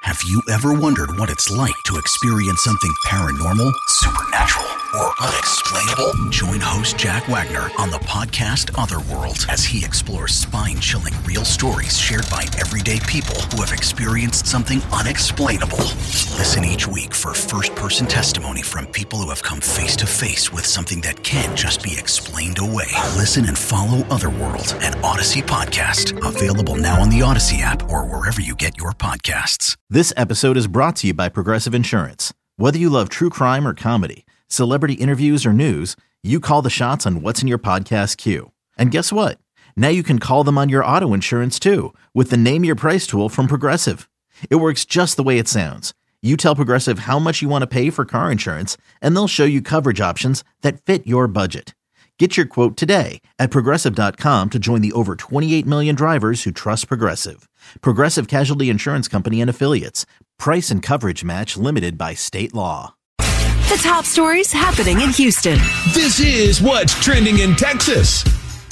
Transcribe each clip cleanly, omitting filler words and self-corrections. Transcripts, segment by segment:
Have you ever wondered what it's like to experience something paranormal, supernatural, or unexplainable? Join host Jack Wagner on the podcast Otherworld as he explores spine-chilling real stories shared by everyday people who have experienced something unexplainable. Listen each week for first-person testimony from people who have come face-to-face with something that can't just be explained away. Listen and follow Otherworld, an Odyssey podcast. Available now on the Odyssey app or wherever you get your podcasts. This episode is brought to you by Progressive Insurance. Whether you love true crime or comedy, celebrity interviews or news, you call the shots on what's in your podcast queue. And guess what? Now you can call them on your auto insurance too with the Name Your Price tool from Progressive. It works just the way it sounds. You tell Progressive how much you want to pay for car insurance, and they'll show you coverage options that fit your budget. Get your quote today at Progressive.com to join the over 28 million drivers who trust Progressive. Progressive Casualty Insurance Company and Affiliates. Price and coverage match limited by state law. The top stories happening in Houston. This is what's trending in Texas.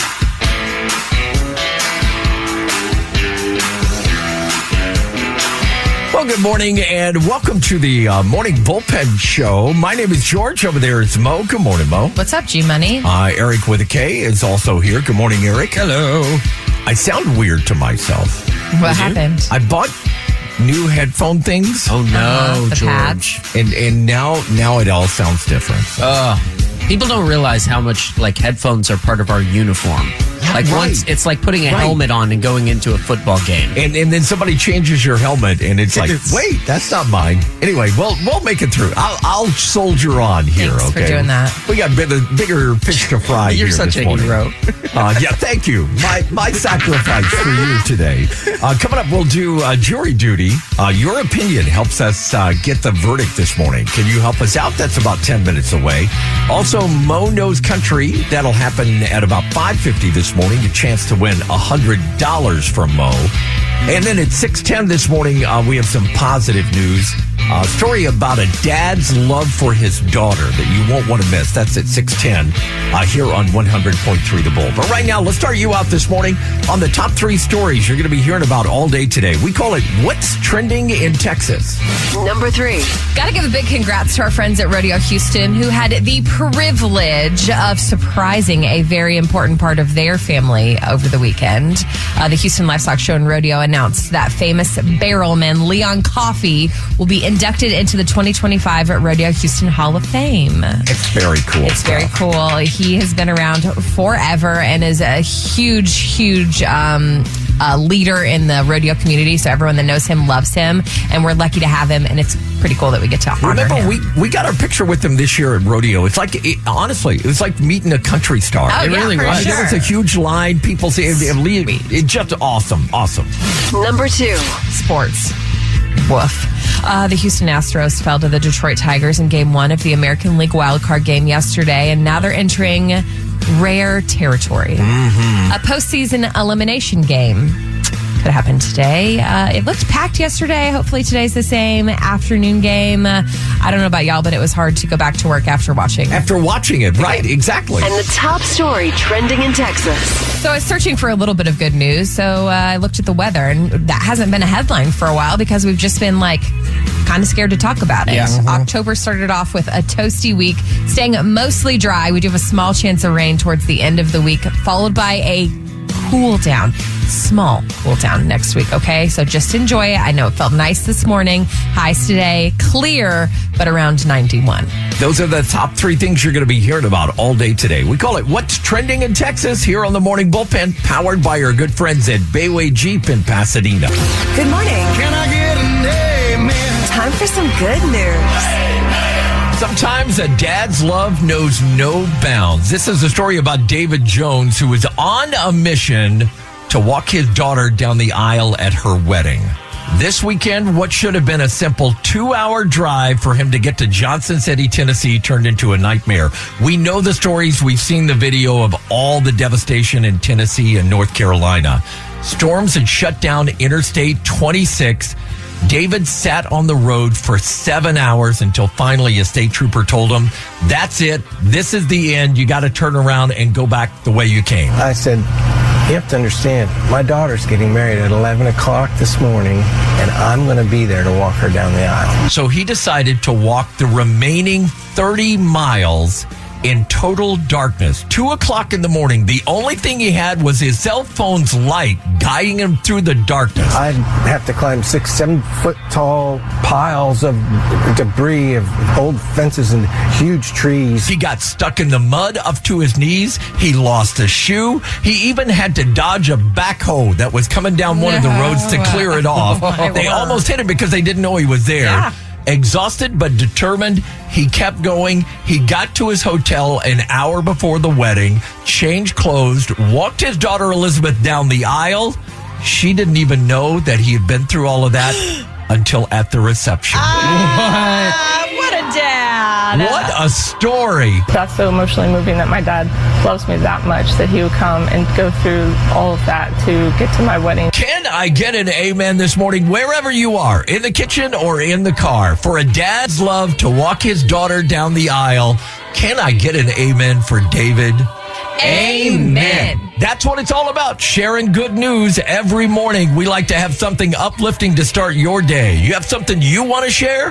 Well, good morning and welcome to the Morning Bullpen Show. My name is George. Over there is Mo. Good morning, Mo. What's up, G-Money? Eric with a K is also here. Good morning, Eric. Hello. I sound weird to myself. What happened? I bought new headphone things. Oh, no, the George. pads. And now it all sounds different. People don't realize how much like headphones are part of our uniform. Like once it's like putting a helmet on and going into a football game. And then somebody changes your helmet and it's like, wait, that's not mine. Anyway, we'll make it through. I'll soldier on here. Thanks okay, for doing that. We got bigger fish to fry. You're here such this a morning. hero. Yeah, thank you. My sacrifice for you today. Coming up, we'll do jury duty. Your opinion helps us get the verdict this morning. Can you help us out? That's about 10 minutes away. Also, Mo Knows Country. That'll happen at about 5:50 this morning. A chance to win $100 from Mo. And then at 6:10 this morning, we have some positive news. A story about a dad's love for his daughter that you won't want to miss. That's at 6:10 here on 100.3 The Bull. But right now, let's start you out this morning on the top 3 stories you're going to be hearing about all day today. We call it What's Trending in Texas. Number 3. Got to give a big congrats to our friends at Rodeo Houston who had the privilege of surprising a very important part of their family over the weekend. The Houston Livestock Show and Rodeo announced that famous barrelman Leon Coffey will be inducted into the 2025 Rodeo Houston Hall of Fame. It's very cool. It's very cool. He has been around forever and is a huge leader in the rodeo community. So everyone that knows him loves him, and we're lucky to have him. And it's pretty cool that we get to honor him. Remember, we got our picture with him this year at Rodeo. It's like, honestly, it was like meeting a country star. Oh, It yeah, really for was. sure. There was a huge line. People say it's just awesome. Number 2. Sports. Woof. The Houston Astros fell to the Detroit Tigers in Game 1 of the American League wildcard game yesterday, and now they're entering rare territory. A postseason elimination game could happen today. It looked packed yesterday. Hopefully today's the same. Afternoon game. I don't know about y'all, but it was hard to go back to work after watching. After watching it, right, exactly. And the top story trending in Texas. So I was searching for a little bit of good news. So I looked at the weather, and that hasn't been a headline for a while because we've just been like kind of scared to talk about it. Yeah. October started off with a toasty week, staying mostly dry. We do have a small chance of rain towards the end of the week, followed by a cool down, small cool down next week. Okay, so just enjoy it. I know it felt nice this morning. Highs today, clear, but around 91. Those are the top 3 things you're going to be hearing about all day today. We call it What's Trending in Texas here on the Morning Bullpen, powered by our good friends at Bayway Jeep in Pasadena. Good morning. Can I get an amen? Time for some good news. Sometimes a dad's love knows no bounds. This is a story about David Jones, who was on a mission to walk his daughter down the aisle at her wedding. This weekend, what should have been a simple 2-hour drive for him to get to Johnson City, Tennessee, turned into a nightmare. We know the stories. We've seen the video of all the devastation in Tennessee and North Carolina. Storms had shut down Interstate 26. David sat on the road for 7 hours until finally a state trooper told him, that's it. This is the end. You got to turn around and go back the way you came. I said, You have to understand, my daughter's getting married at 11 o'clock this morning, and I'm going to be there to walk her down the aisle. So he decided to walk the remaining 30 miles in total darkness. 2 o'clock in the morning. The only thing he had was his cell phone's light guiding him through the darkness. I'd have to climb 6-7 foot tall piles of debris of old fences and huge trees. He got stuck in the mud up to his knees. He lost a shoe. He even had to dodge a backhoe that was coming down one of the roads to clear it off. They almost hit him because they didn't know he was there. Yeah. Exhausted but determined, he kept going. He got to his hotel an hour before the wedding, changed clothes, walked his daughter Elizabeth down the aisle. She didn't even know that he had been through all of that until at the reception. What a dad. What a story. That's so emotionally moving that my dad loves me that much that he would come and go through all of that to get to my wedding. Can I get an amen this morning, wherever you are, in the kitchen or in the car, for a dad's love to walk his daughter down the aisle? Can I get an amen for David? Amen. That's what it's all about, sharing good news every morning. We like to have something uplifting to start your day. You have something you want to share?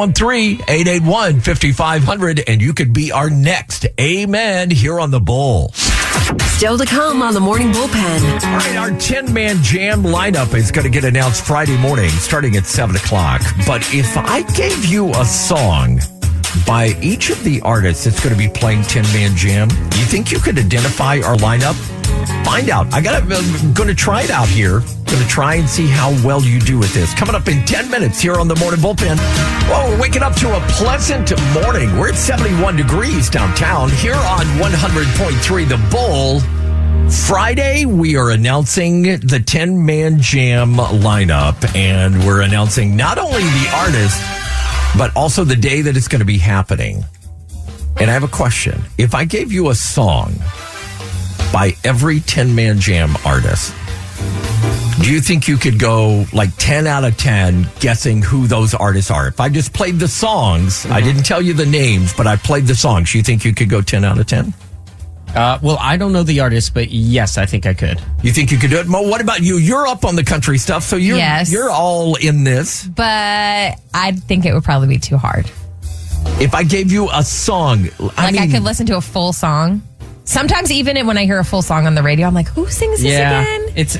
713-881-5500, and you could be our next amen here on The Bull. Still to come on the Morning Bullpen. All right, our 10-man jam lineup is going to get announced Friday morning starting at 7 o'clock. But if I gave you a song by each of the artists that's going to be playing 10-man jam, you think you could identify our lineup? Find out. I'm going to try it out here. Going to try and see how well you do with this. Coming up in 10 minutes here on the Morning Bullpen. Well, we're waking up to a pleasant morning. We're at 71 degrees downtown here on 100.3 The Bull. Friday, we are announcing the 10-man jam lineup, and we're announcing not only the artist, but also the day that it's going to be happening. And I have a question. If I gave you a song by every 10-man jam artist, do you think you could go like 10 out of 10 guessing who those artists are? If I just played the songs, I didn't tell you the names, but I played the songs, you think you could go 10 out of 10? Well, I don't know the artist, but yes, I think I could. You think you could do it? Mo, what about you? You're up on the country stuff, so you're all in this. But I think it would probably be too hard. If I gave you a song, I could listen to a full song. Sometimes even when I hear a full song on the radio, I'm like, who sings this again? It's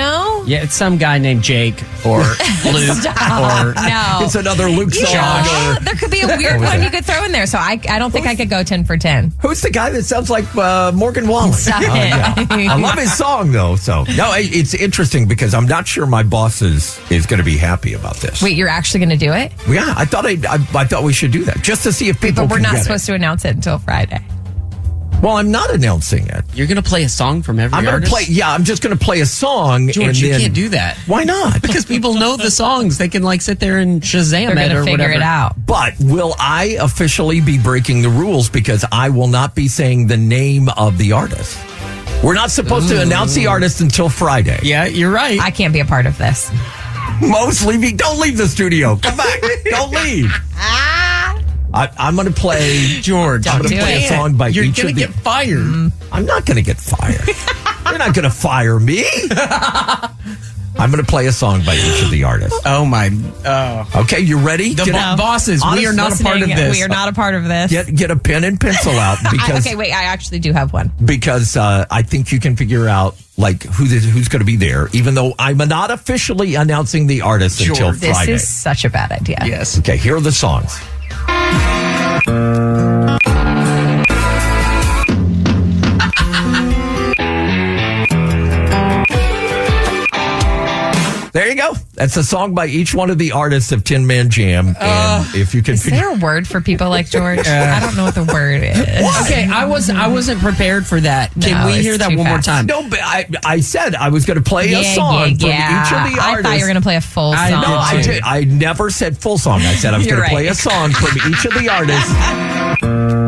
some guy named Jake or Luke or no. It's another Luke song. There could be a weird one you could throw in there. So I don't think I could go 10 for 10. Who's the guy that sounds like Morgan Wallen? Stop it. I love his song though. So no, it's interesting because I'm not sure my boss is going to be happy about this. Wait, you're actually going to do it? Yeah, I thought we should do that just to see if people. But we're can not get supposed to announce it until Friday. Well, I'm not announcing it. You're going to play a song from every artist? I'm just going to play a song. George, you can't do that. Why not? Because people know the songs. They can sit there and Shazam it or figure it out. But will I officially be breaking the rules because I will not be saying the name of the artist? We're not supposed to announce the artist until Friday. Yeah, you're right. I can't be a part of this. Mo's leaving. Don't leave the studio. Come back. Don't leave. I'm going to play, George. I'm going to play a song by each of the... You're going to get fired. I'm not going to get fired. You're not going to fire me. I'm going to play a song by each of the artists. Oh, my... Okay, you ready? The bosses, we are not a part of this. We are not a part of this. Get a pen and pencil out. Because okay, wait, I actually do have one. Because I think you can figure out who's going to be there, even though I'm not officially announcing the artist until Friday. This is such a bad idea. Yes. Okay, here are the songs. There you go. That's a song by each one of the artists of 10-Man Jam. And if you can Is there a word for people like George? I don't know what the word is. Okay, I wasn't prepared for that. Can we hear that one more time? No, but I said I was going to play a song from each of the artists. I thought you were going to play a full song. I did. I never said full song. I said I was going to play a song from each of the artists.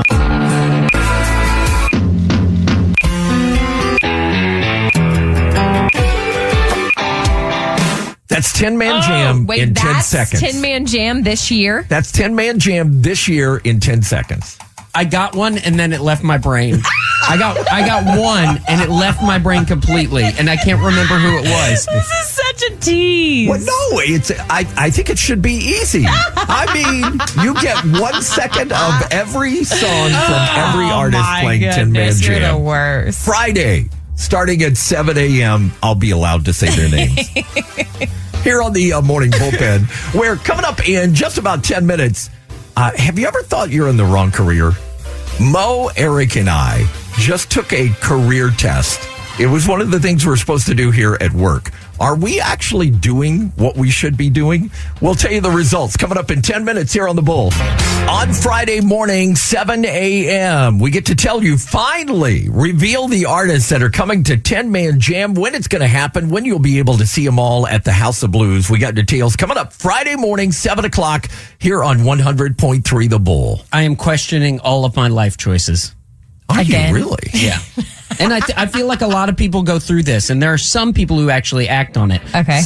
That's 10-Man Jam in 10 seconds. 10-Man Jam this year? That's 10-Man Jam this year in 10 seconds. I got one, and then it left my brain. I got one, and it left my brain completely, and I can't remember who it was. This is such a tease. Well, no, I think it should be easy. I mean, you get 1 second of every song from every artist playing 10-Man You're the Jam. worst. Friday, starting at 7 a.m., I'll be allowed to say their names. Here on the Morning Bullpen, where coming up in just about 10 minutes, have you ever thought you're in the wrong career? Mo, Eric, and I just took a career test. It was one of the things we're supposed to do here at work. Are we actually doing what we should be doing? We'll tell you the results coming up in 10 minutes here on The Bull. On Friday morning, 7 a.m., we get to tell you, finally, reveal the artists that are coming to 10-Man Jam, when it's going to happen, when you'll be able to see them all at the House of Blues. We got details coming up Friday morning, 7 o'clock, here on 100.3 The Bull. I am questioning all of my life choices. Are Again? you really? Yeah. And I feel like a lot of people go through this, and there are some people who actually act on it. Okay.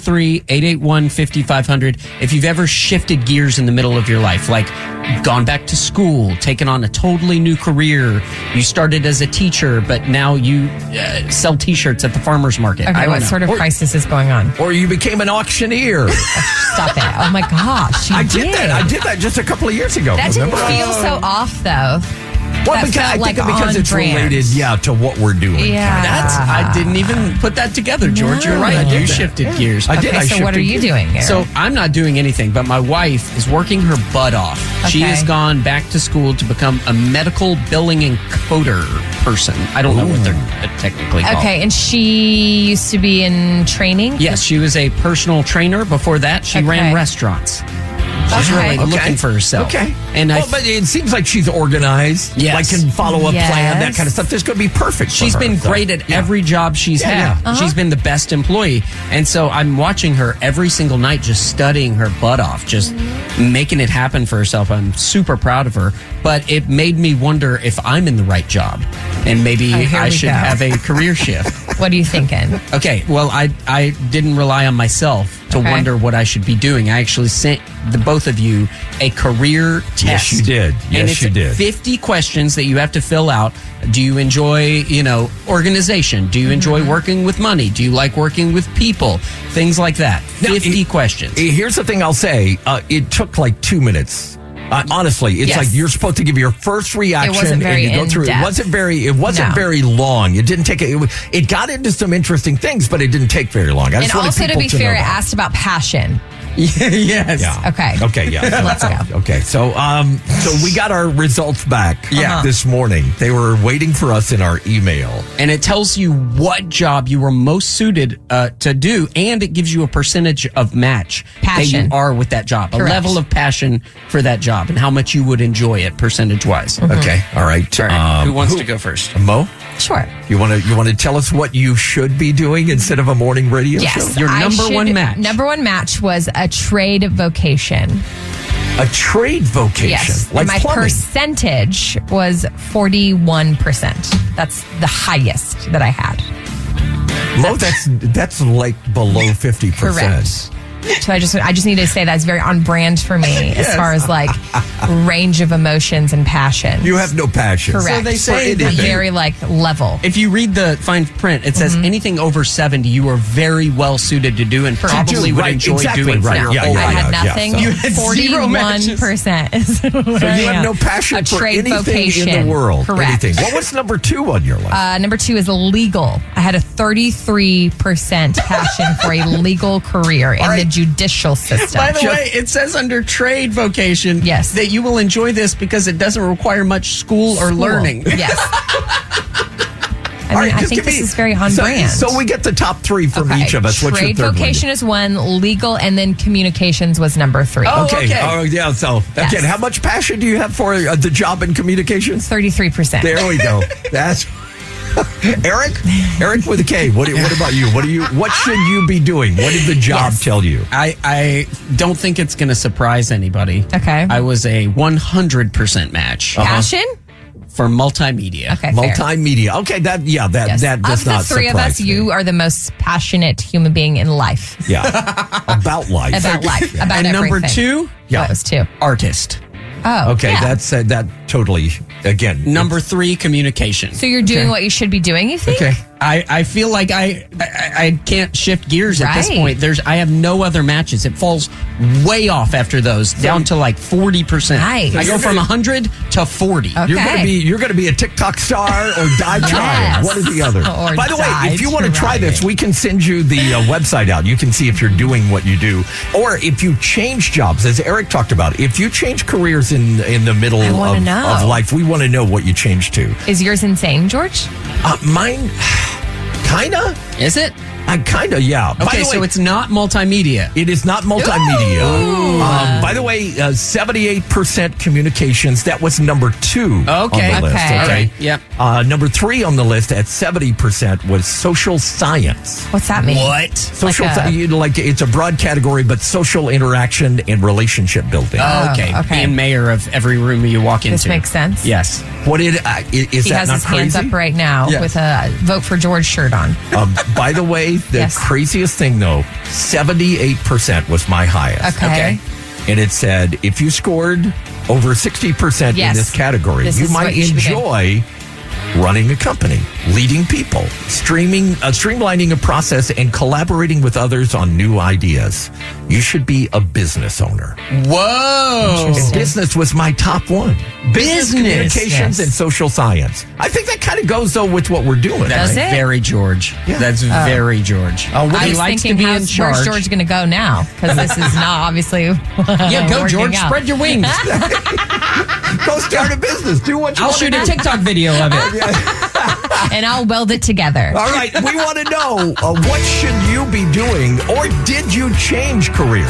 713-881-5500. If you've ever shifted gears in the middle of your life, like gone back to school, taken on a totally new career, you started as a teacher, but now you sell T-shirts at the farmer's market. Okay, I don't what know. sort of crisis is going on? Or you became an auctioneer. Stop it. Oh my gosh. I did that just a couple of years ago. That didn't remember? feel so off, though. Well, That because I felt think like because on it's brand. related, to what we're doing. Yeah. I didn't even put that together, George. You're right. You shifted gears. I did. Okay, so what are you doing here? So I'm not doing anything, but my wife is working her butt off. She Okay. has gone back to school to become a medical billing and coder person. I don't know what they're technically called. Okay, and she used to be in training? Yes, she was a personal trainer. Before that, she Okay. ran restaurants. She's Okay. really looking for herself. Okay. And but it seems like she's organized. Yes. Like can follow a plan, that Yes. kind of stuff. This could be perfect for she's her. been So, great at yeah. every job she's had. yeah. She's been the best employee. And so I'm watching her every single night just studying her butt off, just making it happen for herself. I'm super proud of her. But it made me wonder if I'm in the right job. And maybe Oh, here I we should go. have a career shift. What are you thinking? Okay, well, I didn't rely on myself to Okay. wonder what I should be doing. I actually sent the both of you a career test. Yes, you did. Yes, and it's you did. 50 questions that you have to fill out. Do you enjoy, organization? Do you enjoy working with money? Do you like working with people? Things like that. Now, 50 questions. Here's the thing I'll say. It took like 2 minutes. Honestly, it's Yes. like you're supposed to give your first reaction wasn't very and you go through. in-depth. It wasn't No. very long. It didn't take. It got into some interesting things, but it didn't take very long. I And just wanted also, to people be fair, know it that. asked about passion. Yes. Yeah. Okay. Okay. Yeah. Let's go. Okay. So we got our results back. Yeah. This morning they were waiting for us in our email. And it tells you what job you were most suited to do, and it gives you a percentage of match that Passion. you are with that job, Correct. a level of passion for that job, and how much you would enjoy it percentage-wise. Okay. All right. All right. Who wants to go first? Mo, Sure. you want to tell us what you should be doing instead of a morning radio Yes. show? Your I number one match. Number one match was a trade vocation. A trade vocation, Yes. like And my plumbing. percentage was 41%. That's the highest that I had. Mo, that's like below 50%. Correct. So I just need to say that's very on brand for me as far as like range of emotions and passion. You have no passion. Correct. So they say I'm that you- very like level. If you read the fine print, it says anything over 70, you are very well suited to do and probably would right, enjoy exactly, doing for right. your Yeah, whole yeah, I life. had yeah, nothing. so- You had zero matches. 41% is So you have no passion a for trade anything vocation. in the world. Correct. Anything. What was number 2 on your list? Number 2 is legal. I had a 33% passion for a legal career in the judicial system. By the way, it says under trade vocation Yes. that you will enjoy this because it doesn't require much school or learning. Yes. I All mean, right, I just think give this me- is very on brand. So we get the top 3 from Okay. each of us. What's Trade your third vocation is 1, legal, and then communications was number 3. Oh, Okay. okay. Oh, yeah. So Yes. again, how much passion do you have for the job in communications? 33%. There we go. That's Eric with a K. What about you? What should you be doing? What did the job Yes. tell you? I don't think it's going to surprise anybody. Okay. I was a 100% match Passion? for multimedia. Okay, fair. Multimedia. Okay, that Yes. does Of the not 3 of us, surprise me. you are the most passionate human being in life. Yeah. About life. About life. About And everything. number 2, Yeah. What was 2? artist. Oh, Okay, yeah. that's that totally, again. Number 3, communication. So you're doing what you should be doing, you think? Okay. I feel like I can't shift gears at this Right. point. I have no other matches. It falls way off after those, down to like 40%. Nice. I go from 100 to 40. Okay. You're gonna be a TikTok star or die trying. One or the other. Or By the way, die if you want to try trying. this, we can send you the website out. You can see if you're doing what you do, or if you change jobs, as Eric talked about. If you change careers in the middle wanna know. of life, we want to know what you changed to. Is yours insane, George? Mine, kinda. Is it? Kinda, yeah. By Okay, the so way, it's not multimedia. it is not multimedia. By the way, 78% communications. That was number 2 Okay. on the list. Okay. All right. Yep. Number 3 on the list at 70% was social science. What's that mean? What? Social Like it's a broad category, but social interaction and relationship building. Oh, okay. okay. Being mayor of every room you walk into. This makes sense. Yes. What is He that has not his crazy? hands up right now Yes. with a Vote for George shirt on. By the way, the Yes. craziest thing though, 78% was my highest. Okay. And it said if you scored over 60% in Yes. this category, This you is might what you should be doing. enjoy running a company, leading people, streamlining a process, and collaborating with others on new ideas. You should be a business owner. Whoa. And business was my top one. Business, communications, Yes. and social science. I think that kind of goes, though, with what we're doing. That's Does it? very George. Yeah. That's very George. I he was likes to thinking, be in where's charge. George going to go now? Because this is not obviously Yeah, go, working George. out. Spread your wings. Go start a business. Do what you I'll want shoot to a do. TikTok video of it. And I'll weld it together. All right, we want to know what should you be doing, or did you change careers?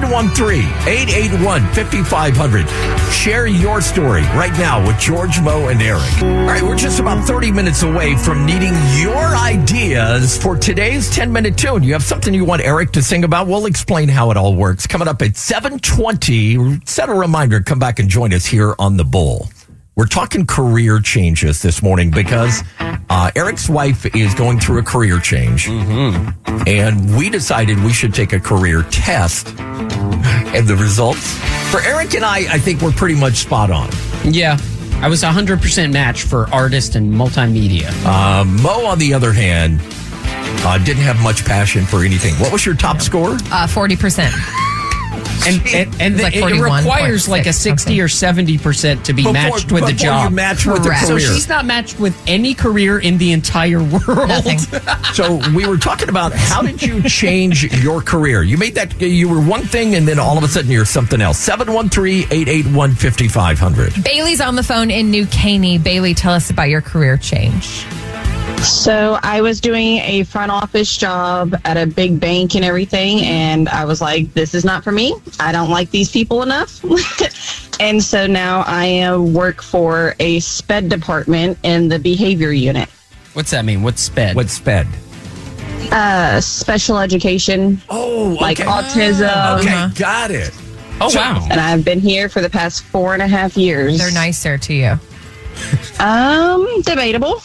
713-881-5500. Share your story right now with George, Mo, and Eric. All right, we're just about 30 minutes away from needing your ideas for today's 10-minute tune. You have something you want Eric to sing about? We'll explain how it all works. Coming up at 7:20. Set a reminder. Come back and join us here on The Bull. We're talking career changes this morning because Eric's wife is going through a career change. And we decided we should take a career test. And the results for Eric and I think we're pretty much spot on. Yeah. I was 100% match for artist and multimedia. Mo, on the other hand, didn't have much passion for anything. What was your top score? 40%. And like it 41.6 requires like a 60 or 70% to be matched with the before job. you match with the Correct. So career. she's not matched with any career in the entire world. Nothing. So we were talking about how did you change your career? You made that, you were one thing and then all of a sudden you're something else. 713-881-5500. Bailey's on the phone in New Caney. Bailey, tell us about your career change. So I was doing a front office job at a big bank and everything, and I was like, this is not for me. I don't like these people enough. And so now I work for a SPED department in the behavior unit. What's that mean? What's SPED? What's SPED? Special education, Oh, like autism. Okay, got it. Oh, wow. And I've been here for the past 4.5 years. They're nicer to you. Debatable.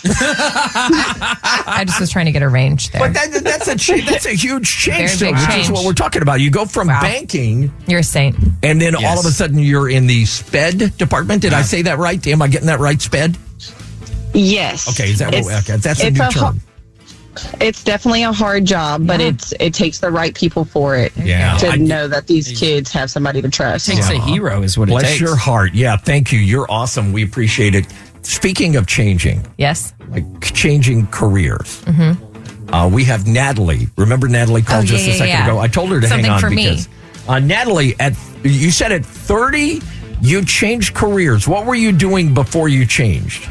I just was trying to get a range there. But that's a huge change, Very though, big which is change. what we're talking about. You go from Wow. banking, You're a saint. and then all Yes. of a sudden you're in the SPED department. Did I say that right? Am I getting that right, SPED? Yes. Okay, is that It's- okay? That's a it's new a term. It's definitely a hard job, but Yeah. it takes the right people for it. Yeah. To I- know that these kids have somebody to trust. Takes a hero is what it Bless takes. your heart. Yeah, thank you. You're awesome. We appreciate it. Speaking of changing, Yes. like changing careers, we have Natalie. Remember Natalie called Mm-hmm. Oh, just yeah, a second yeah. ago? I told her to Something hang on for me. because Natalie, you said at 30, you changed careers. What were you doing before you changed?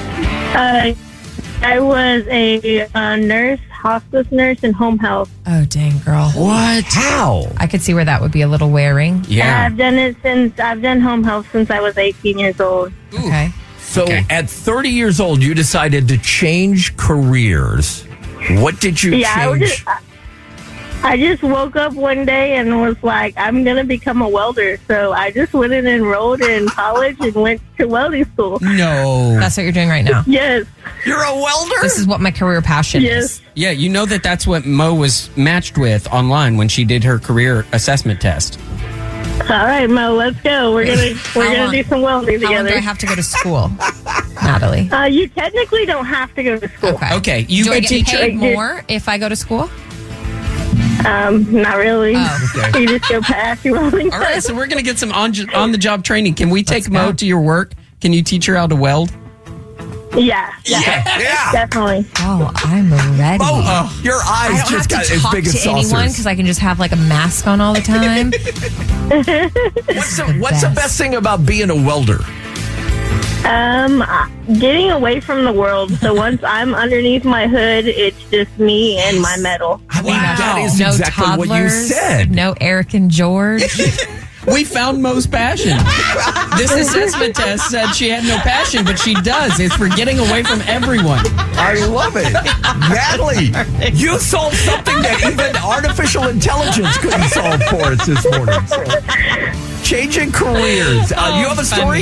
I was a nurse, hospice nurse, and home health. Oh, dang, girl. What? How? I could see where that would be a little wearing. Yeah. I've done home health since I was 18 years old. Okay. So Okay. at 30 years old, you decided to change careers. What did you change? I just woke up one day and was like, I'm going to become a welder. So I just went and enrolled in college and went to welding school. No. That's what you're doing right now. Yes. You're a welder? This is what my career passion Yes. is. Yeah, you know that's what Mo was matched with online when she did her career assessment test. All right, Mo, let's go. We're gonna do some welding How long together. do I have to go to school, Natalie? You technically don't have to go to school. Okay, you Do I get teacher. paid more if I go to school? Not really. Oh. You just go past your welding. All right, so we're going to get some on-the-job training. Can we take Let's Mo go. to your work? Can you teach her how to weld? Yeah, Yeah. definitely. Oh, I'm ready. Oh, your I eyes don't just have got to as talk big to as anyone saucers. because I can just have like a mask on all the time. What's the best thing about being a welder? Getting away from the world. So once I'm underneath my hood, it's just me and my metal. I mean, that is no exactly toddlers, what you said. no Eric and George. We found Mo's passion. This assessment test said she had no passion, but she does. It's for getting away from everyone. I love it. Natalie, you solved something that even artificial intelligence couldn't solve for us this morning. So, changing careers. You have a story?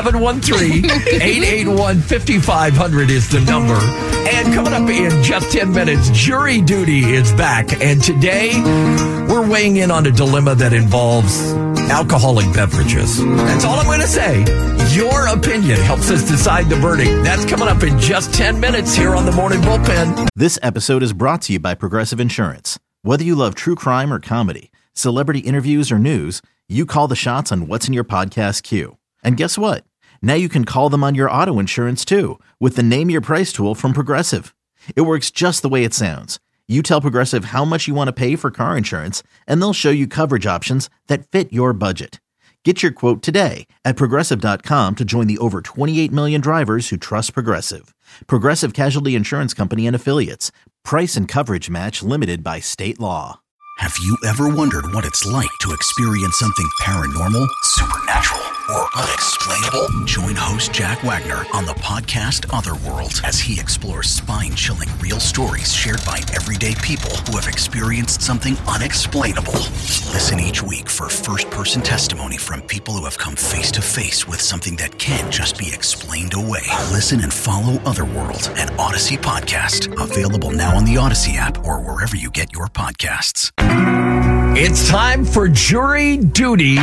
713-881-5500 is the number. And coming up in just 10 minutes, Jury Duty is back. And today, we're weighing in on a dilemma that involves alcoholic beverages. That's all I'm going to say. Your opinion helps us decide the verdict. That's coming up in just 10 minutes here on the Morning Bullpen. This episode is brought to you by Progressive Insurance. Whether you love true crime or comedy, celebrity interviews or news, you call the shots on what's in your podcast queue. And guess what? Now you can call them on your auto insurance too with the Name Your Price tool from Progressive. It works just the way it sounds. You tell Progressive how much you want to pay for car insurance, and they'll show you coverage options that fit your budget. Get your quote today at Progressive.com to join the over 28 million drivers who trust Progressive. Progressive Casualty Insurance Company and Affiliates. Price and coverage match limited by state law. Have you ever wondered what it's like to experience something paranormal, supernatural, or unexplainable? Join host Jack Wagner on the podcast Otherworld as he explores spine-chilling real stories shared by everyday people who have experienced something unexplainable. Listen each week for first-person testimony from people who have come face-to-face with something that can't just be explained away. Listen and follow Otherworld, an Odyssey podcast. Available now on the Odyssey app or wherever you get your podcasts. It's time for Jury Duty.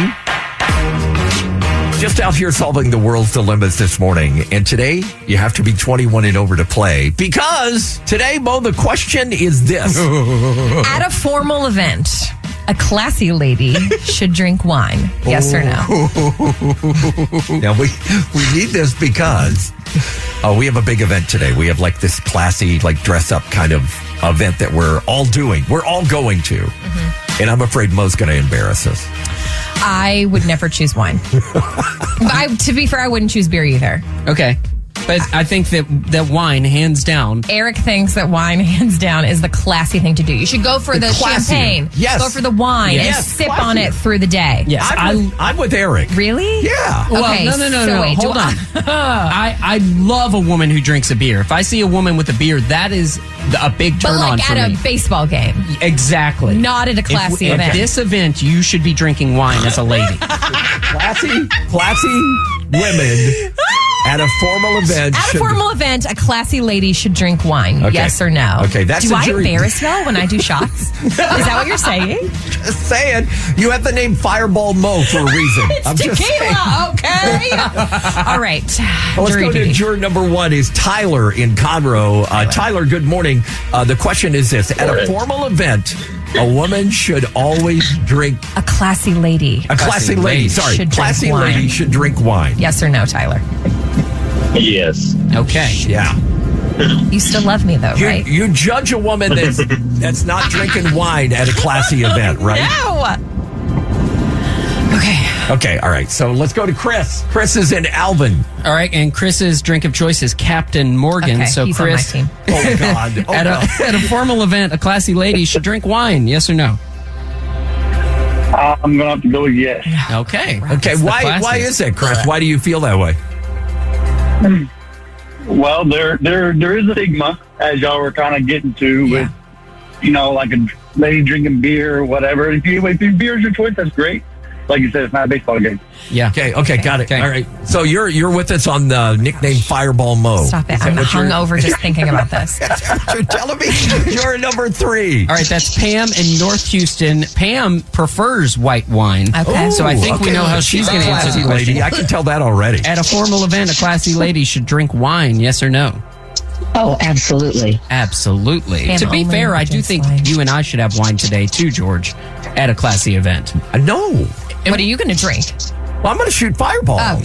Just out here solving the world's dilemmas this morning. And today, you have to be 21 and over to play. Because today, Mo, the question is this. At a formal event, a classy lady should drink wine. Yes or no? Now, we need this because we have a big event today. We have like this classy, like dress up kind of event that we're all doing. We're all going to. Mm-hmm. And I'm afraid Mo's going to embarrass us. I would never choose wine. But to be fair, I wouldn't choose beer either. Okay. But I think that wine, hands down. Eric thinks that wine, hands down, is the classy thing to do. You should go for the champagne. Yes. Go for the wine and sip on it through the day. Yes. I'm with Eric. Really? Yeah. Well, Okay, no. wait, Hold on. I love a woman who drinks a beer. If I see a woman with a beer, that is a big turn But on like for at me. a baseball game. Exactly. Not at a classy event. At this event, you should be drinking wine as a lady. Classy women at a formal event. At a formal event, a classy lady should drink wine. Okay. Yes or no? Okay, that's Do a I jury. embarrass y'all when I do shots? Is that what you're saying? Just saying, you have the name Fireball Mo for a reason. It's tequila, okay? All right. Let's Jury go to duty. juror number one is Tyler in Conroe. Tyler, good morning. The question is this. At a formal event, a woman should always drink... A classy lady. A classy lady, sorry. should drink Classy wine. lady should drink wine. Yes or no, Tyler? Yes. Okay. Yeah. You still love me, though, right? You judge a woman that's not drinking wine at a classy event, right? No! Okay. Okay, all right. So let's go to Chris. Chris is in Alvin. All right, and Chris's drink of choice is Captain Morgan. Okay, so he's Chris, on my team. Oh, God. Oh, at no. a formal event, a classy lady should drink wine. Yes or no? I'm going to have to go with yes. Okay. Okay, That's the why classiest. is that, Chris? Why do you feel that way? Well, there is a stigma, as y'all were kind of getting to, with, like a lady drinking beer or whatever. If beer is your choice, that's great. like you said, it's not a baseball game. Yeah. Okay, got it. All right. So you're with us on the nickname Fireball Mo. Stop it. I'm hungover just thinking about this. You're telling me you're number 3. All right, that's Pam in North Houston. Pam prefers white wine. Okay. So I think we know how she's going to answer the question. lady. I can tell that already. At a formal event, a classy lady should drink wine, yes or no? Oh, absolutely. Absolutely. Pam To be only fair, I do drinks think wine. you and I should have wine today too, George, at a classy event. No. What are you going to drink? Well, I'm going to shoot Fireball. Oh,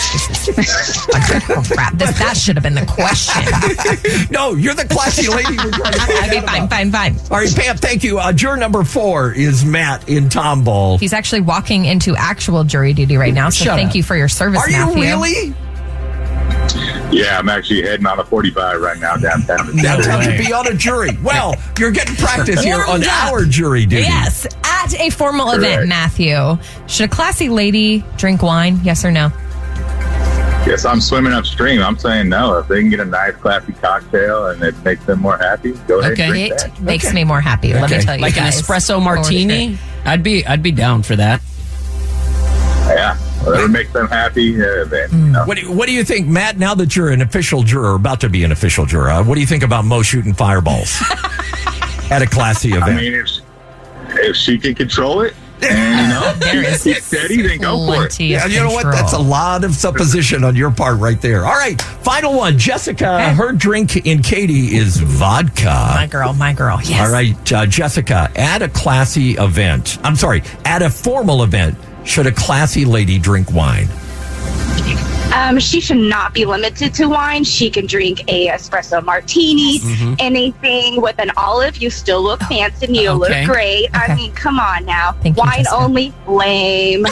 crap. That should have been the question. No, you're the classy lady. Okay, fine. All right, Pam, thank you. Juror number 4 is Matt in Tomball. He's actually walking into actual jury duty right now, so thank you for your service, Are you Matthew. really? Yeah, I'm actually heading on a 45 right now downtown. Downtown to be on a jury. Well, you're getting practice here on Warmed up. our jury duty. Yes, at a formal Correct. event, Matthew. Should a classy lady drink wine? Yes or no? Yes, I'm swimming upstream. I'm saying no. If they can get a nice, classy cocktail and it makes them more happy, go ahead and drink It that. makes me more happy. Let me tell you, Like an guys. espresso martini? I'd be down for that. Yeah, whatever makes them happy. Then, you know. What do you think, Matt, now that you're an official juror, about to be an official juror, what do you think about Mo shooting fireballs at a classy event? I mean, if she can control it, and There is she's steady, then go for it. plenty of Yeah, you know what? That's a control. lot of supposition on your part right there. All right, final one. Jessica, her drink in Katie is vodka. My girl. Yes. All right, Jessica, at a classy event, at a formal event, should a classy lady drink wine? She should not be limited to wine. She can drink a espresso martini, anything with an olive. You still look fancy and you look great. I mean, come on now. Thank you, Wine Jessica. only, lame.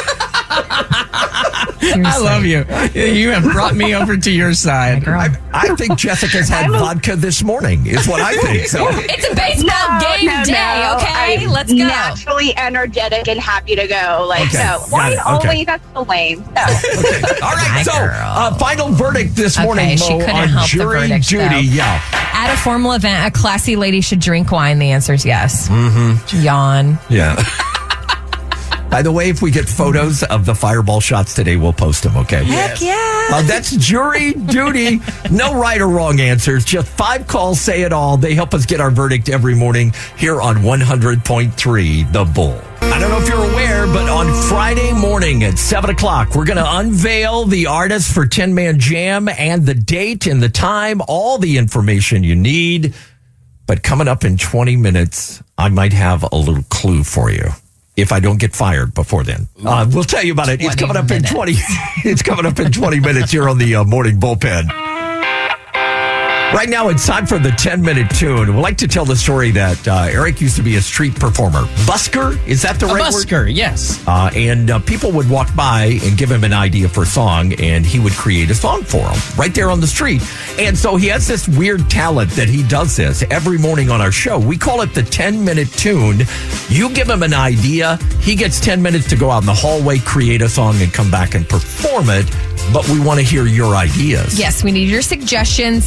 I love you. You have brought me over to your side. I think Jessica's had vodka this morning, is what I think. So It's a baseball game day, okay? I'm Let's go. naturally energetic and happy to go. Like, Okay, no, got wine it, okay. only, that's the lame. No. all right, My so girl. final verdict this morning, Okay, she Mo, couldn't on help the jury verdict, duty. though. Yeah. At a formal event, a classy lady should drink wine. The answer is yes. Mm-hmm. Yawn. Yeah. By the way, if we get photos of the fireball shots today, we'll post them, okay? Heck yeah. That's jury duty. No right or wrong answers. Just 5 calls say it all. They help us get our verdict every morning here on 100.3 The Bull. I don't know if you're aware, but on Friday morning at 7 o'clock, we're going to unveil the artist for 10 Man Jam and the date and the time, all the information you need. But coming up in 20 minutes, I might have a little clue for you. If I don't get fired before then, we'll tell you about it. It's coming up in 20. It's coming up in 20 minutes here on the Morning Bullpen. Right now, it's time for the 10-minute tune. We'd like to tell the story that Eric used to be a street performer. Busker, is that the right word? Busker, yes. And people would walk by and give him an idea for a song, and he would create a song for them right there on the street. And so he has this weird talent that he does this every morning on our show. We call it the 10-minute tune. You give him an idea, he gets 10 minutes to go out in the hallway, create a song, and come back and perform it. But we want to hear your ideas. Yes, we need your suggestions.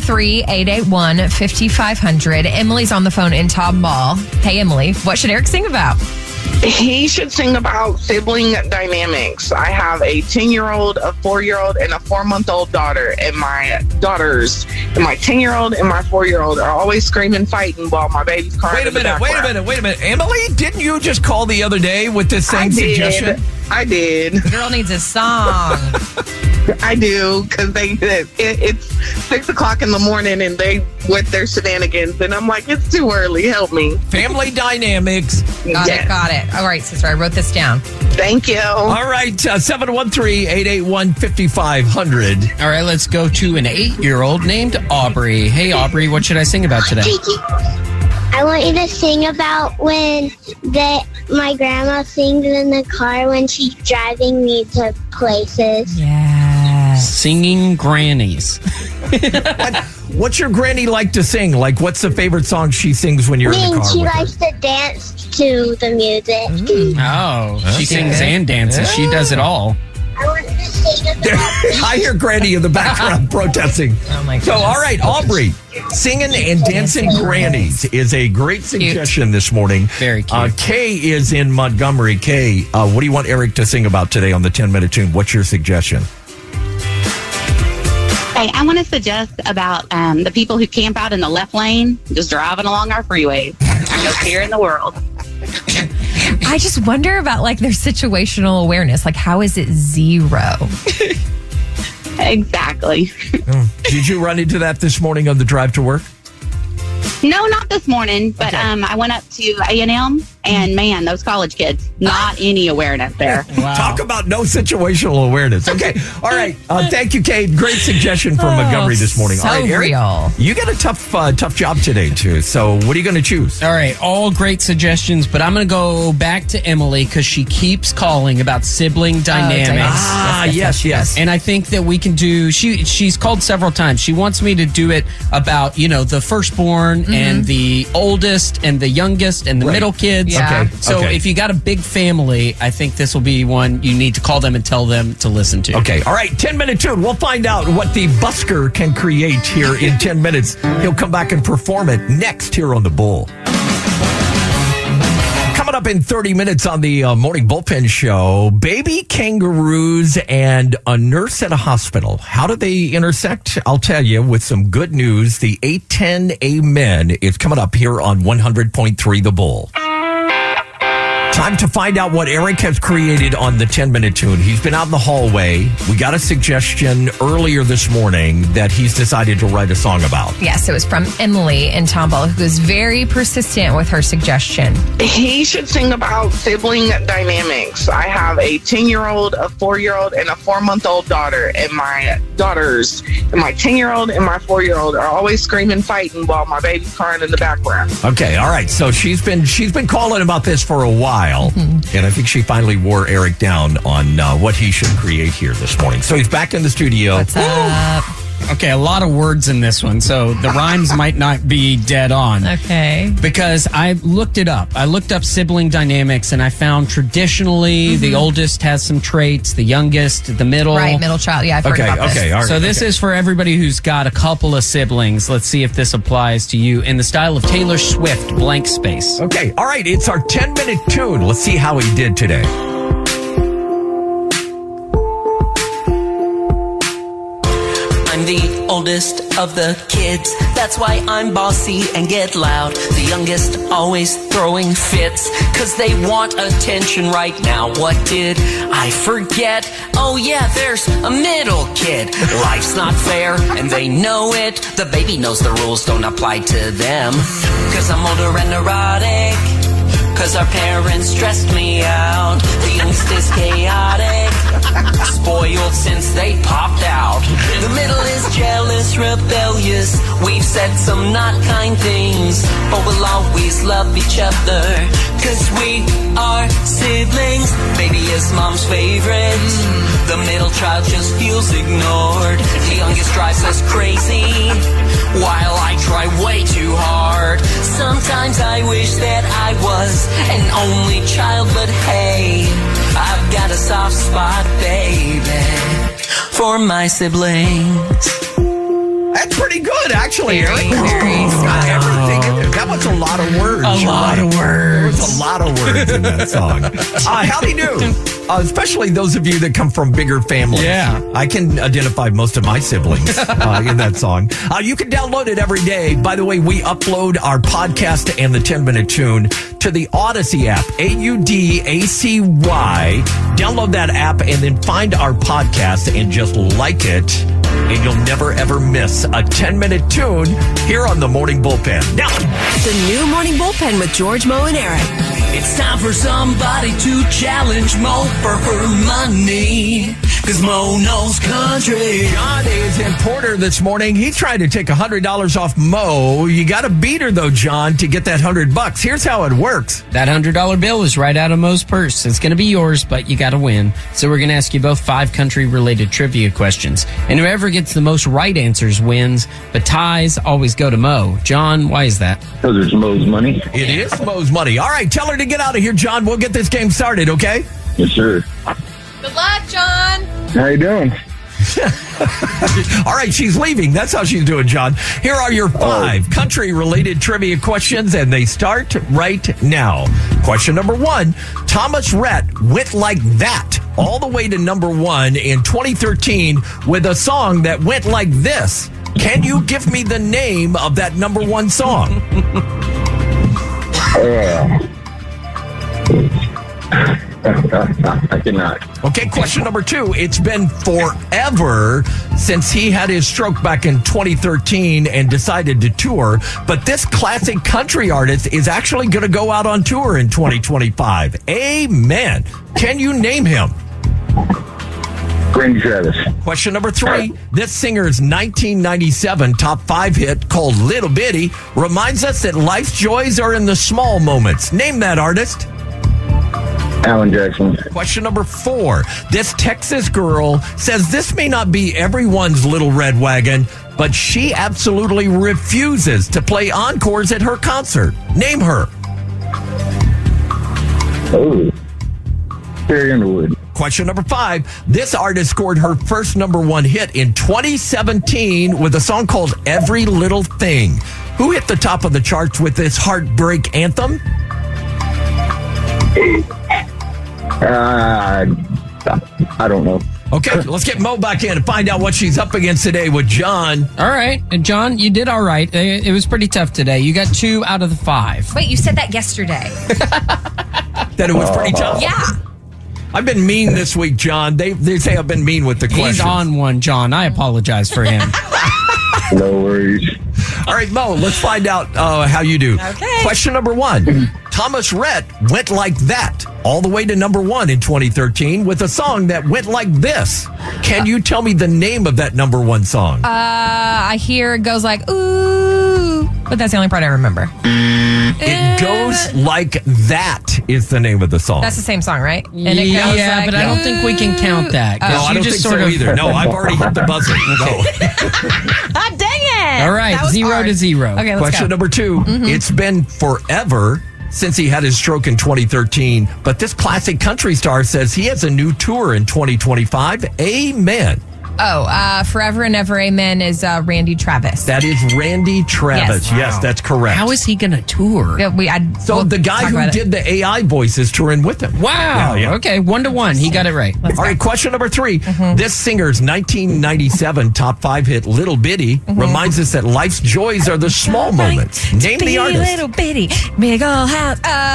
713-881-5500. Emily's on the phone in Tomball. Hey, Emily, what should Eric sing about? He should sing about sibling dynamics. I have a 10-year-old, a 4-year-old, and a 4-month-old daughter. And my 10-year-old and my 4-year-old are always screaming, fighting while my baby's crying. Wait a minute. Emily, didn't you just call the other day with this same suggestion? I did. The girl needs a song. I do, because it's 6 o'clock in the morning and they with their shenanigans, and I'm like, it's too early. Help me. Family dynamics. Got it. All right, sister, I wrote this down. Thank you. All right, 713-881-5500. All right, let's go to an 8-year-old named Aubrey. Hey, Aubrey, what should I sing about today? I want you to sing about when my grandma sings in the car when she's driving me to places. Yeah. Singing grannies. What's your granny like to sing? Like, what's the favorite song she sings when you're in the car She with her? likes to dance to the music. Oh, she sings and dances. She does it all. I want to sing about I hear Granny in the background protesting. Oh my goodness. So, all right, Aubrey, singing and dancing grannies is a great suggestion this morning. Very cute. Kay is in Montgomery. Kay, what do you want Eric to sing about today on the 10-minute tune? What's your suggestion? Hey, I want to suggest about the people who camp out in the left lane, just driving along our freeways. Most fear in the world. I just wonder about like their situational awareness. Like, how is it 0? Exactly. Did you run into that this morning on the drive to work? No, not this morning, but I went up to A&M, and man, those college kids, not any awareness there. Wow. Talk about no situational awareness. Okay. All right. Thank you, Kate. Great suggestion from Montgomery this morning. So all right, Eric, real. you got a tough job today, too. So what are you going to choose? All right, all great suggestions, but I'm going to go back to Emily because she keeps calling about sibling dynamics. Yes. And I think that we can do, she's called several times. She wants me to do it about, the firstborn and the oldest and the youngest and the middle kids. Yeah. Okay. So if you got a big family, I think this will be one you need to call them and tell them to listen to. Okay. All right. 10-minute tune. We'll find out what the busker can create here in 10 minutes. He'll come back and perform it next here on The Bull. Coming up in 30 minutes on the Morning Bullpen Show, baby kangaroos and a nurse at a hospital. How do they intersect? I'll tell you with some good news. The 810 Amen is coming up here on 100.3 The Bull. Time to find out what Eric has created on the 10-minute tune. He's been out in the hallway. We got a suggestion earlier this morning that he's decided to write a song about. Yes, it was from Emily in Tomball, who was very persistent with her suggestion. He should sing about sibling dynamics. I have a 10-year-old, a 4-year-old, and a 4-month-old daughter. And my daughters, and my 10-year-old and my 4-year-old are always screaming, fighting while my baby's crying in the background. Okay, all right. So she's been calling about this for a while. And I think she finally wore Eric down on what he should create here this morning. So he's back in the studio. What's up? Okay, a lot of words in this one, so the rhymes might not be dead on. Okay. Because I looked it up. I looked up sibling dynamics, and I found traditionally the oldest has some traits, the youngest, the middle. Right, middle child. Yeah, I've heard about this. Okay, all right. So this is for everybody who's got a couple of siblings. Let's see if this applies to you in the style of Taylor Swift, Blank Space. Okay, all right. It's our 10-minute tune. Let's see how he did today. I'm the oldest of the kids. That's why I'm bossy and get loud. The youngest always throwing fits, 'cause they want attention right now. What did I forget? Oh yeah, there's a middle kid. Life's not fair and they know it. The baby knows the rules don't apply to them. 'Cause I'm older and neurotic. 'Cause our parents stressed me out. The youngest is chaotic. Spoiled since they popped out. The middle is jealous, rebellious. We've said some not kind things, but we'll always love each other. 'Cause we are siblings. Baby is mom's favorite. The middle child just feels ignored. The youngest drives us crazy, while I try way too hard. Sometimes I wish that I was an only child, but hey, I've got a soft spot, baby, for my siblings. That's pretty good, actually, Eric. Very Got everything in there. That was a lot of words. A lot of words. There was a lot of words in that song. Howdy do. Especially those of you that come from bigger families. Yeah. I can identify most of my siblings in that song. You can download it every day. By the way, we upload our podcast and the 10-minute tune to the Odyssey app, Audacy. Download that app and then find our podcast and just like it. And you'll never, ever miss a 10-minute tune here on the Morning Bullpen. Now, The new Morning Bullpen with George, Mo, and Eric. It's time for somebody to challenge Mo for her money. 'Cause Mo knows country. John is in Porter this morning. He's trying to take $100 off Mo. You got to beat her, though, John, to get that $100. Here's how it works. That $100 bill is right out of Mo's purse. It's going to be yours, but you got to win. So we're going to ask you both 5 country-related trivia questions. And whoever gets the most right answers wins, but ties always go to Mo. John, why is that? Because it's Mo's money. It is Mo's money. All right, tell her to get out of here, John. We'll get this game started, okay? Yes, sir. Good luck, John. How you doing? All right, she's leaving. That's how she's doing, John. Here are your 5 country-related trivia questions, and they start right now. Question number 1. Thomas Rhett went like that all the way to number 1 in 2013 with a song that went like this. Can you give me the name of that number 1 song? I cannot. Okay, question number 2. It's been forever since he had his stroke back in 2013 and decided to tour. But this classic country artist is actually going to go out on tour in 2025. Amen. Can you name him? Randy Travis. Question number 3. This singer's 1997 top 5 hit called Little Bitty reminds us that life's joys are in the small moments. Name that artist. Alan Jackson. Question number 4. This Texas girl says this may not be everyone's little red wagon, but she absolutely refuses to play encores at her concert. Name her. Oh, Carrie Underwood. Question number 5. This artist scored her first number 1 hit in 2017 with a song called Every Little Thing. Who hit the top of the charts with this heartbreak anthem? I don't know. Okay, let's get Mo back in and find out what she's up against today with John. All right. And John, you did all right. It was pretty tough today. You got 2 out of the 5. Wait, you said that yesterday. That it was pretty tough? Yeah. I've been mean this week, John. They say I've been mean with the questions. He's on one, John. I apologize for him. No worries. All right, Mo, let's find out how you do. Okay. Question number 1. Thomas Rhett went like that all the way to number 1 in 2013 with a song that went like this. Can you tell me the name of that number 1 song? I hear it goes like, ooh, but that's the only part I remember. It goes like that is the name of the song. That's the same song, right? And And it goes like, but I don't think we can count that. 'cause No, I you don't just think so either. No, I've already hit the buzzer. No. Ah, dang it! All right, That was 0 hard. to 0. Okay, let's Question go. number 2. It's been forever since he had his stroke in 2013, but this classic country star says he has a new tour in 2025. Amen. Oh, Forever and Ever Amen is Randy Travis. That is Randy Travis. Yes. Yes, that's correct. How is he going to tour? Yeah, So the guy who did the AI voice is touring with him. Wow. Yeah. Okay, 1 to 1. He got it right. All right, question number 3. This singer's 1997 top 5 hit Little Bitty reminds us that life's joys are the small moments. Name the artist. Little bitty, big ol' house.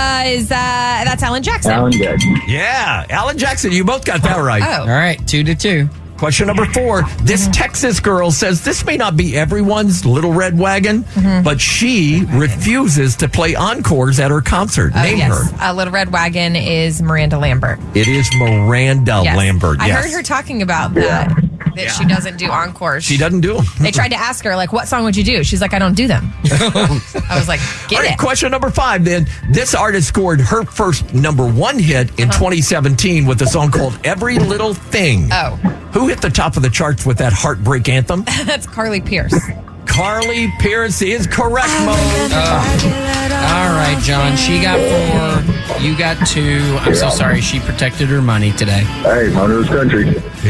That's Alan Jackson. Alan Jackson. Yeah, Alan Jackson. You both got that right. Oh. All right, 2 to 2. Question number 4. This Texas girl says this may not be everyone's little red wagon, but she refuses to play encores at her concert. Name her. Little Red Wagon is Miranda Lambert. It is Miranda Yes. Lambert. I Yes. heard her talking about that she doesn't do encores. She doesn't do them. They tried to ask her, like, what song would you do? She's like, I don't do them. I was like, get All right, it. question number 5 then. This artist scored her first number 1 hit in 2017 with a song called Every Little Thing. Oh. Who hit the top of the charts with that heartbreak anthem? That's Carly Pierce. Carly Pierce is correct, Mo. All right, John. She got 4. You got 2. I'm so sorry. She protected her money today. Hey, Monroe's Country.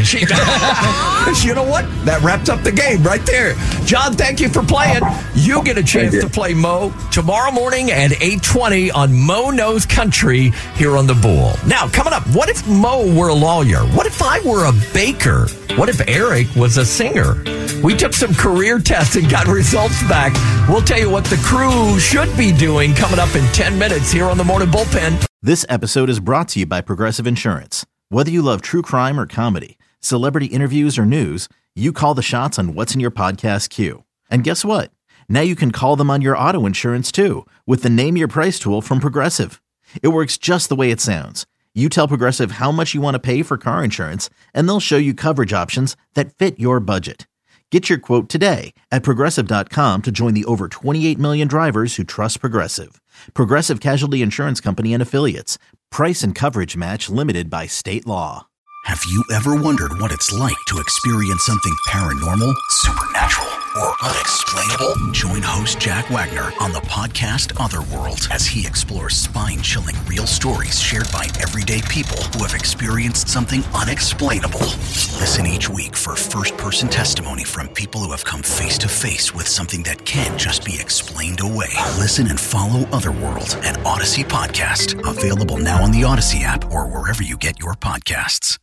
You know what? That wrapped up the game right there. John, thank you for playing. You get a chance to play Mo tomorrow morning at 8:20 on Mo Knows Country here on The Bull. Now, coming up, what if Mo were a lawyer? What if I were a baker? What if Eric was a singer? We took some career tests and got results back. We'll tell you what the crew should be doing coming up in 10 minutes here on the Morning Bullpen. This episode is brought to you by Progressive Insurance. Whether you love true crime or comedy, celebrity interviews or news, you call the shots on what's in your podcast queue. And guess what? Now you can call them on your auto insurance too with the Name Your Price tool from Progressive. It works just the way it sounds. You tell Progressive how much you want to pay for car insurance, and they'll show you coverage options that fit your budget. Get your quote today at Progressive.com to join the over 28 million drivers who trust Progressive. Progressive Casualty Insurance Company and Affiliates. Price and coverage match limited by state law. Have you ever wondered what it's like to experience something paranormal, supernatural, or unexplainable? Join host Jack Wagner on the podcast Otherworld as he explores spine-chilling real stories shared by everyday people who have experienced something unexplainable. Listen each week for first-person testimony from people who have come face-to-face with something that can't just be explained away. Listen and follow Otherworld, an Odyssey podcast. Available now on the Odyssey app or wherever you get your podcasts.